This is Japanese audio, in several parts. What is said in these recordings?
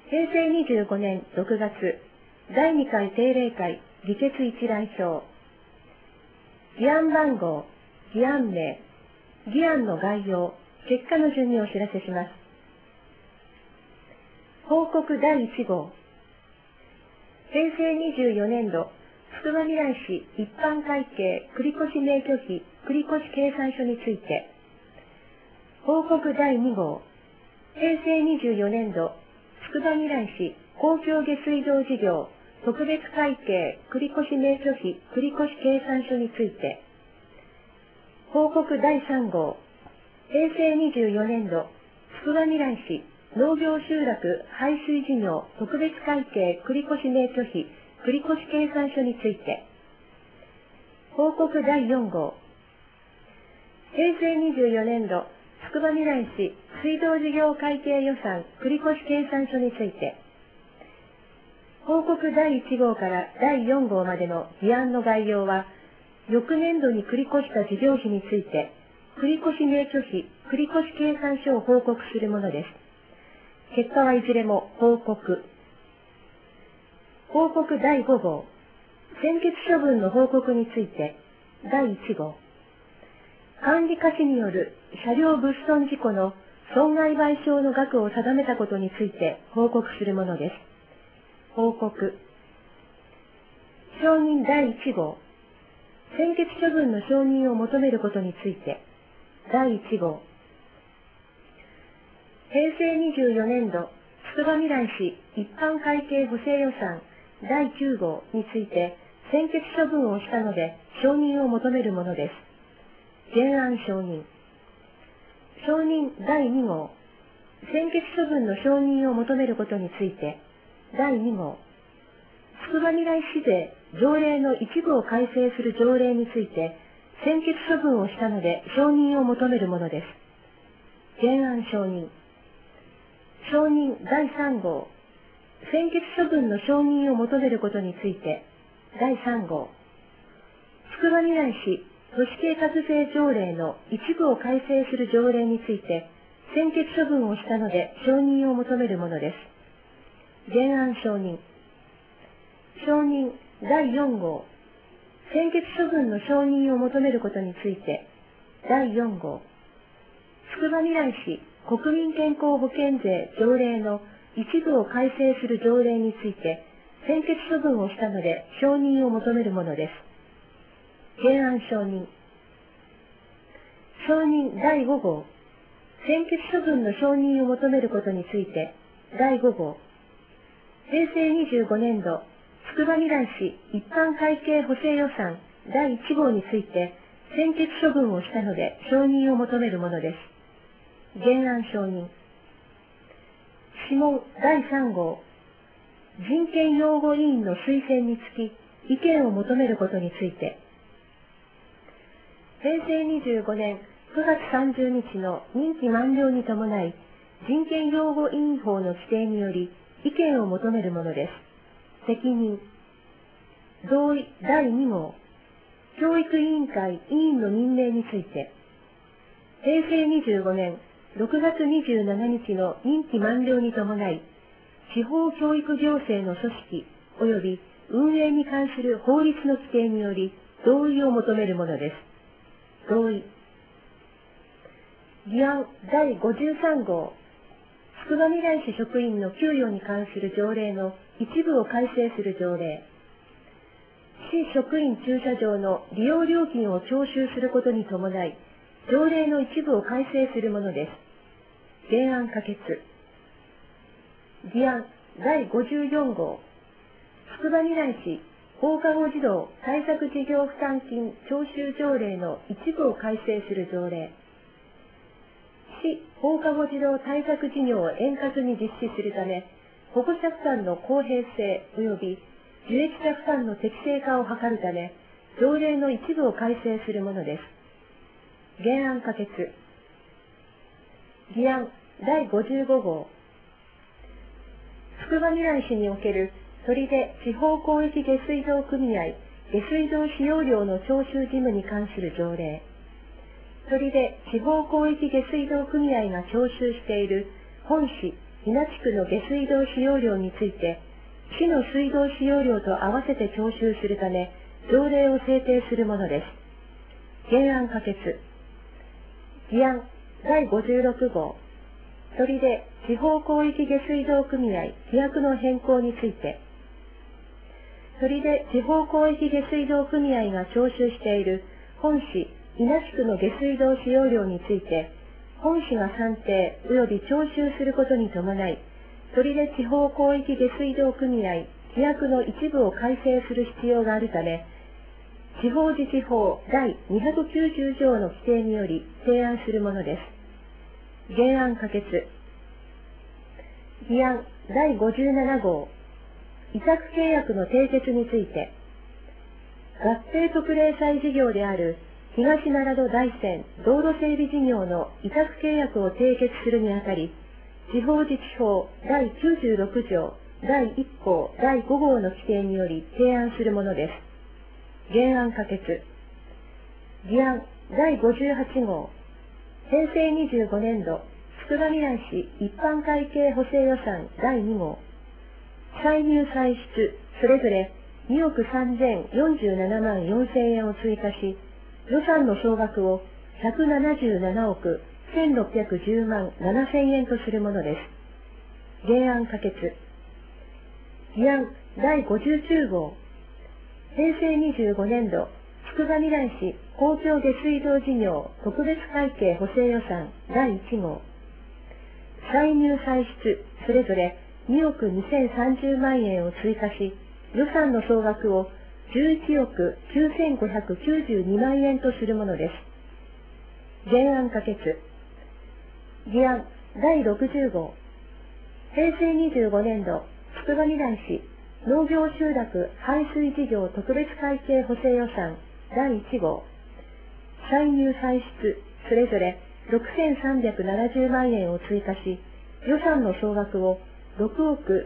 平成25年6月、第2回定例会議決一覧表。議案番号、議案名、議案の概要、結果の順にお知らせします。報告第1号。平成24年度、つくばみらい市一般会計繰越免許費繰越計算書について。報告第2号。平成24年度、つくばみらい市公共下水道事業特別会計繰越免許費繰越計算書について。報告第3号。平成24年度、つくばみらい市農業集落排水事業特別会計繰越免許費繰越計算書について。報告第4号。平成24年度、つくばみらい市水道事業会計予算繰越計算書について。報告第1号から第4号までの議案の概要は、翌年度に繰り越した事業費について、繰越免許費繰越計算書を報告するものです。結果はいずれも報告。報告第5号。専決処分の報告について、第1号。管理下士による車両物損事故の損害賠償の額を定めたことについて報告するものです。報告。承認第1号。専決処分の承認を求めることについて、第1号。平成24年度、つくばみらい市一般会計補正予算第9号について、専決処分をしたので、承認を求めるものです。原案承認。承認第2号。専決処分の承認を求めることについて、第2号。つくばみらい市税条例の一部を改正する条例について、専決処分をしたので承認を求めるものです。原案承認。承認第3号。専決処分の承認を求めることについて、第3号。つくばみらい市都市計画税条例の一部を改正する条例について、専決処分をしたので承認を求めるものです。原案承認。承認第4号。専決処分の承認を求めることについて、第4号。つくばみらい市国民健康保険税条例の一部を改正する条例について、専決処分をしたので承認を求めるものです。原案承認。承認第5号。専決処分の承認を求めることについて、第5号。平成25年度、つくばみらい市一般会計補正予算第1号について、専決処分をしたので承認を求めるものです。原案承認。諮問第3号。人権擁護委員の推薦につき、意見を求めることについて。平成25年9月30日の任期満了に伴い、人権擁護委員法の規定により、意見を求めるものです。責任。同意第2号。教育委員会委員の任命について。平成25年6月27日の任期満了に伴い、地方教育行政の組織及び運営に関する法律の規定により同意を求めるものです。同意。議案第53号。つくばみらい市職員の給与に関する条例の一部を改正する条例。市職員駐車場の利用料金を徴収することに伴い、条例の一部を改正するものです。原案可決。議案第54号。つくばみらい市放課後児童対策事業負担金徴収条例の一部を改正する条例。市放課後児童対策事業を円滑に実施するため、保護者負担の公平性及び受益者負担の適正化を図るため、条例の一部を改正するものです。原案可決。議案第55号。つくばみらい市における取手地方広域下水道組合下水道使用料の徴収義務に関する条例。取手地方広域下水道組合が徴収している本市伊那地区の下水道使用量について、市の水道使用量と合わせて徴収するため、条例を制定するものです。原案可決。議案第56号。取手地方広域下水道組合規約の変更について、取手地方広域下水道組合が徴収している本市伊那地区の下水道使用量について、本市が算定及び徴収することに伴い、取手地方広域下水道組合規約の一部を改正する必要があるため、地方自治法第290条の規定により提案するものです。原案可決。議案第57号。委託契約の締結について、合併特例債事業である東奈良戸大山道路整備事業の委託契約を締結するにあたり、地方自治法第96条第1項第5号の規定により提案するものです。原案可決。議案第58号。平成25年度つくばみらい市一般会計補正予算第2号。歳入歳出それぞれ2億3047万4000円を追加し、予算の総額を177億1610万7000円とするものです。原案可決。議案第59号。平成25年度つくばみらい市公共下水道事業特別会計補正予算第1号。歳入歳出それぞれ2億2030万円を追加し、予算の総額を11億9592万円とするものです。原案可決。議案第60号。平成25年度つくばみらい市農業集落排水事業特別会計補正予算第1号。歳入歳出それぞれ6370万円を追加し、予算の総額を6億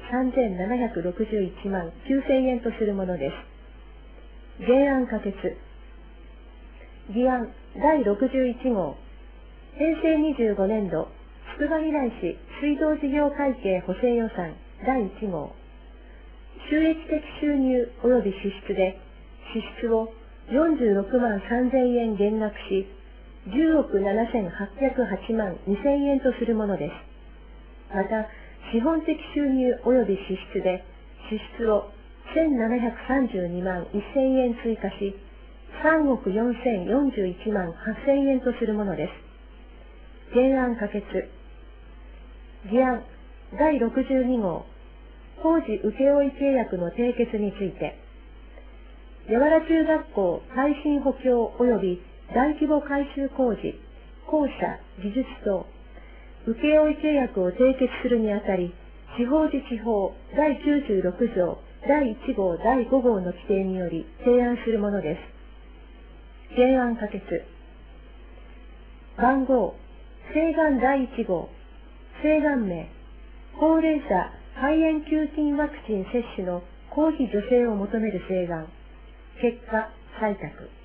3761万9000円とするものです。原案可決。議案第61号。平成25年度つくばみらい市水道事業会計補正予算第1号。収益的収入及び支出で、支出を46万3000円減額し、10億7808万2000円とするものです。また、資本的収入及び支出で、支出を1732万1000円追加し、3億4041万8000円とするものです。原案可決。議案第62号。工事請負契約の締結について、八原中学校耐震補強及び大規模改修工事、校舎、技術棟、請負契約を締結するにあたり、地方自治法第96条第1号第5号の規定により提案するものです。原案可決。番号、請願第1号、請願名、高齢者肺炎球菌ワクチン接種の公費助成を求める請願。結果、採択。